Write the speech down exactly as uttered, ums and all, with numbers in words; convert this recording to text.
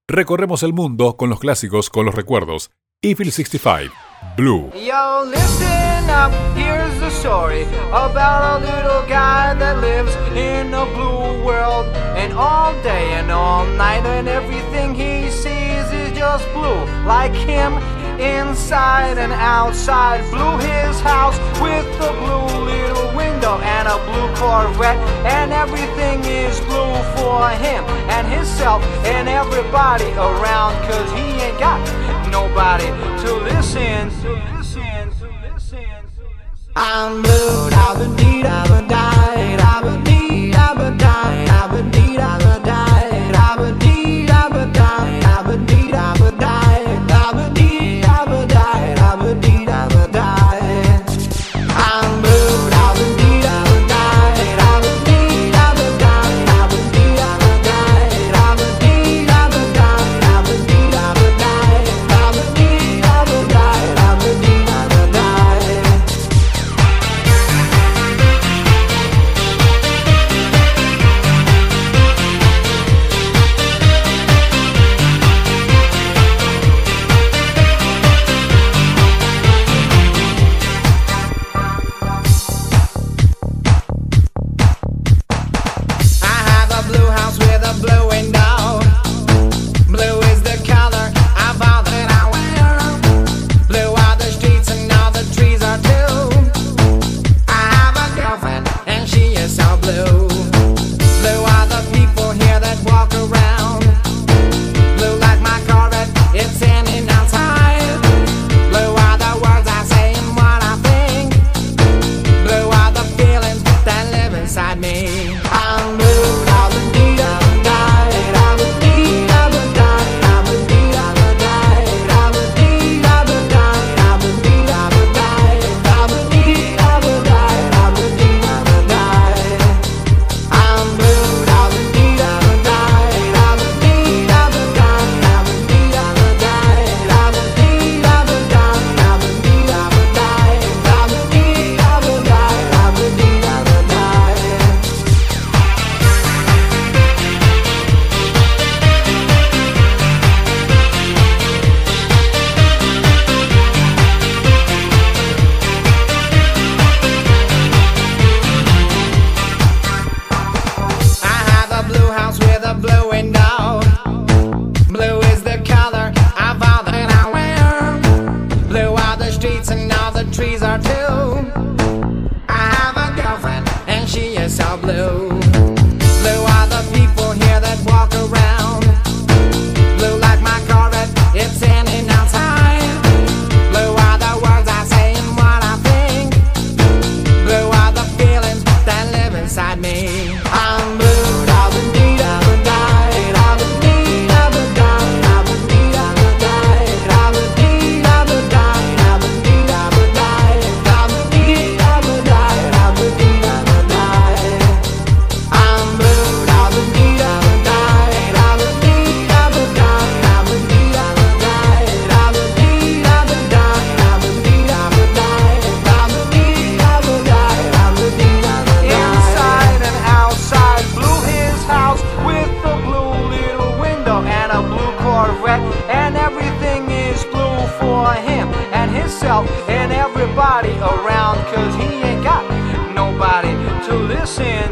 Recorremos el mundo con los clásicos, con los recuerdos. Eiffel sesenta y cinco, Blue. Yo, listen up, here's the story about a little guy that lives in a blue world. And all day and all night and everything he sees is just blue. Like him, inside and outside. Blue his house with a blue little window and a blue Corvette. And everything is blue for him and himself and everybody around. Cause he ain't got nobody to listen, to listen, to listen, to listen. I'm blue, da-ba-dee, da-ba-die, da-ba-dee, da-ba-die, da-ba-dee, da-ba-die, da-ba-dee, da-ba-die, da-ba-dee, da-ba-die, da-ba-dee, da-ba-die, da-ba-dee, da-ba-die. I'm blue, da-ba-dee, da-ba-die, da-ba-dee, da-ba-die, da-ba-dee, da-ba-die, da-ba-dee, da-ba-die, da-ba-dee, da-ba-die, da-ba-dee, da-ba-die, da-ba-dee, da-ba-die. I have a blue house with a blue window. Blue is the color of all that I wear. Blue are the streets and all the trees are too. I have a girlfriend and she is so blue. Blue are the people here that walk around. Blue like my Corvette, it's in and outside. Blue are the words I say and what I think. Blue are the feelings that live inside me. I'm blue, da-ba-dee, da-ba-die, da-ba-dee, da-ba-die, da-ba-dee, da-ba-die, da-ba-dee, da-ba-die, da-ba-dee, da-ba-die, da-ba-dee, da-ba-die, da-ba-dee, da-ba-die. I'm blue, da-ba-dee, da-ba-die, da-ba-dee, da-ba-die, da-ba-dee, da-ba-die, da-ba-dee, da-ba-die, da-ba-dee, da-ba-die, da-ba-dee, da-ba-die, da-ba-dee. I have a blue house with a blue window. Blue is the color of all that I wear. Blue are the streets and all the trees are too. I have a girlfriend and she is so blue. Blue are the people here that walk around. Blue like my Corvette, it's in and outside. Blue are the words I say and what I think. Blue are the feelings that live inside me. I'm blue, da-ba-dee, da-ba-die, da-ba-dee, da-ba-die, da-ba-dee, da-ba-die, da-ba-dee, da-ba-die, da-ba-dee, da-ba-die, da-ba-dee, da-ba-die, da-ba-dee, da-ba-die. I'm blue, da-ba-dee, da-ba-die, da-ba-dee, da-ba-die, da-ba-dee, da-ba-die, da-ba-dee, da-ba-die, da-ba-dee, da-ba-die, da-ba-dee, da-ba-die, da-ba-dee, da-ba-die. Inside and outside, blue his house with a blue little window and a blue Corvette. And everything is blue for him and himself and everybody around. Cause he ain't got nobody to listen